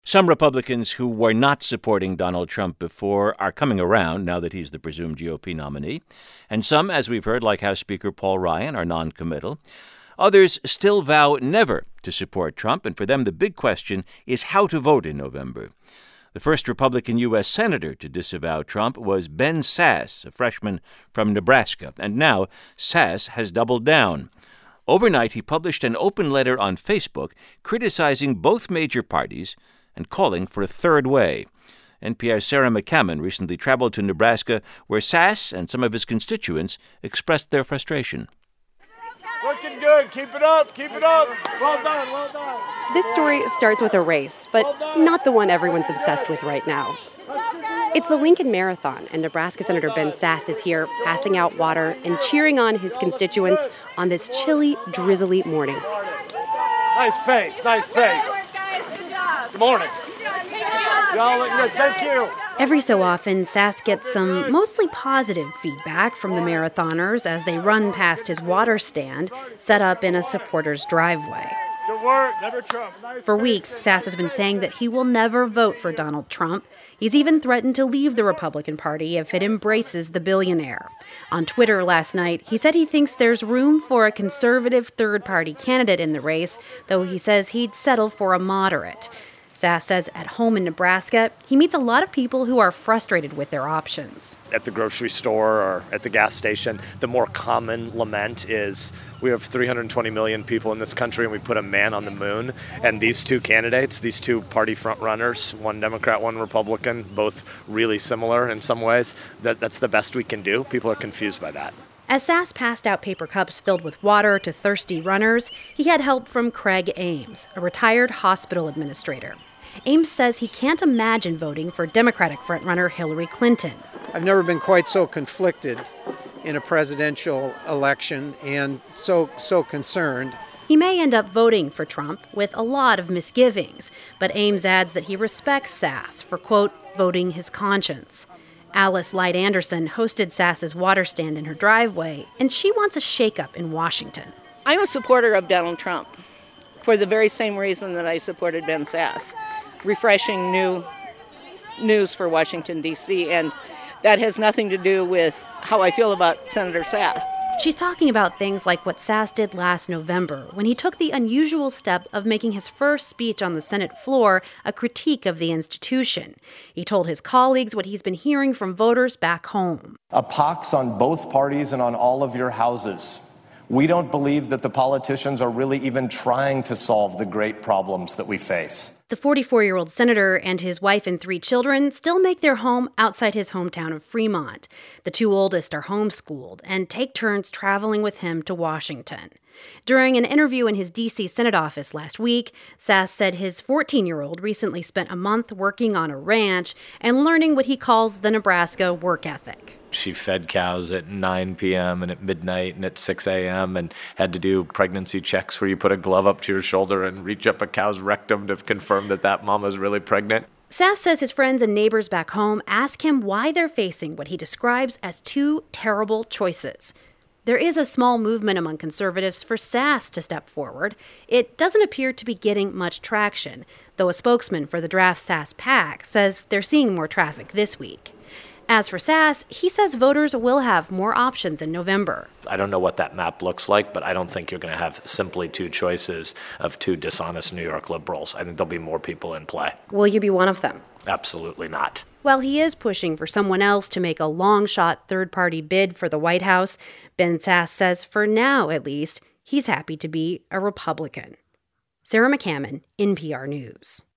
Some Republicans who were not supporting Donald Trump before are coming around now that he's the presumed GOP nominee. And some, as we've heard, like House Speaker Paul Ryan, are noncommittal. Others still vow never to support Trump, and for them the big question is how to vote in November. The first Republican U.S. Senator to disavow Trump was Ben Sasse, a freshman from Nebraska, and now Sasse has doubled down. Overnight, he published an open letter on Facebook criticizing both major parties and calling for a third way. NPR's Sarah McCammon recently traveled to Nebraska, where Sasse and some of his constituents expressed their frustration. Looking good. Keep it up. Keep it up. Well done. Well done. This story starts with a race, but not the one everyone's obsessed with right now. It's the Lincoln Marathon, and Nebraska Senator Ben Sasse is here passing out water and cheering on his constituents on this chilly, drizzly morning. Nice pace. Nice pace. Good morning. Y'all look good. Thank you. Every so often, Sasse gets some mostly positive feedback from the marathoners as they run past his water stand set up in a supporter's driveway. Good work. Never Trump. Nice For weeks, Sasse has been saying that he will never vote for Donald Trump. He's even threatened to leave the Republican Party if it embraces the billionaire. On Twitter last night, he said he thinks there's room for a conservative third-party candidate in the race, though he says he'd settle for a moderate. Sasse says at home in Nebraska, he meets a lot of people who are frustrated with their options. At the grocery store or at the gas station, the more common lament is we have 320 million people in this country and we put a man on the moon. And these two candidates, these two party frontrunners, one Democrat, one Republican, both really similar in some ways, that's the best we can do. People are confused by that. As Sasse passed out paper cups filled with water to thirsty runners, he had help from Craig Ames, a retired hospital administrator. Ames says he can't imagine voting for Democratic frontrunner Hillary Clinton. I've never been quite so conflicted in a presidential election and so concerned. He may end up voting for Trump with a lot of misgivings, but Ames adds that he respects Sasse for, quote, voting his conscience. Alice Light Anderson hosted Sasse's water stand in her driveway, and she wants a shakeup in Washington. I'm a supporter of Donald Trump for the very same reason that I supported Ben Sasse. Refreshing new news for Washington, D.C., and that has nothing to do with how I feel about Senator Sasse. She's talking about things like what Sasse did last November when he took the unusual step of making his first speech on the Senate floor a critique of the institution. He told his colleagues what he's been hearing from voters back home. A pox on both parties and on all of your houses. We don't believe that the politicians are really even trying to solve the great problems that we face. The 44-year-old senator and his wife and 3 children still make their home outside his hometown of Fremont. The 2 oldest are homeschooled and take turns traveling with him to Washington. During an interview in his D.C. Senate office last week, Sasse said his 14-year-old recently spent a month working on a ranch and learning what he calls the Nebraska work ethic. She fed cows at 9 p.m. and at midnight and at 6 a.m. and had to do pregnancy checks where you put a glove up to your shoulder and reach up a cow's rectum to confirm that mama's really pregnant. Sasse says his friends and neighbors back home ask him why they're facing what he describes as 2 terrible choices. There is a small movement among conservatives for Sasse to step forward. It doesn't appear to be getting much traction, though a spokesman for the Draft Sasse PAC says they're seeing more traffic this week. As for Sasse, he says voters will have more options in November. I don't know what that map looks like, but I don't think you're going to have simply 2 choices of 2 dishonest New York liberals. I think there'll be more people in play. Will you be one of them? Absolutely not. While he is pushing for someone else to make a long-shot third-party bid for the White House, Ben Sasse says for now, at least, he's happy to be a Republican. Sarah McCammon, NPR News.